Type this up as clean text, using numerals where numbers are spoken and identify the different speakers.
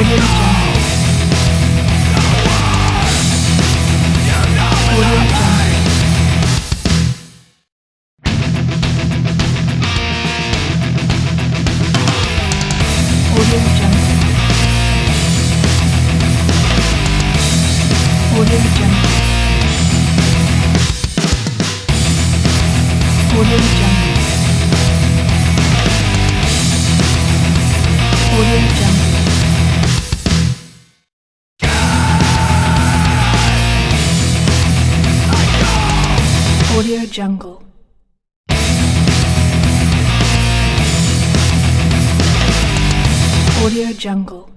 Speaker 1: Audio Jungle. Audio Jungle. Audio Jungle. Audio Jungle. Audio Jungle. Audio Jungle. Audio Jungle. Audio Jungle.